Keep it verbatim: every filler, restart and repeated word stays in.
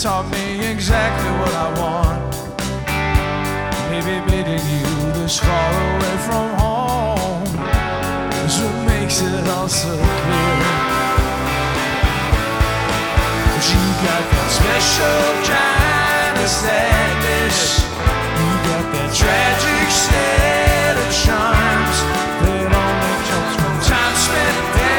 taught me exactly what I want. Maybe meeting you this far away from home is what makes it all so clear. But you got that special kind of sadness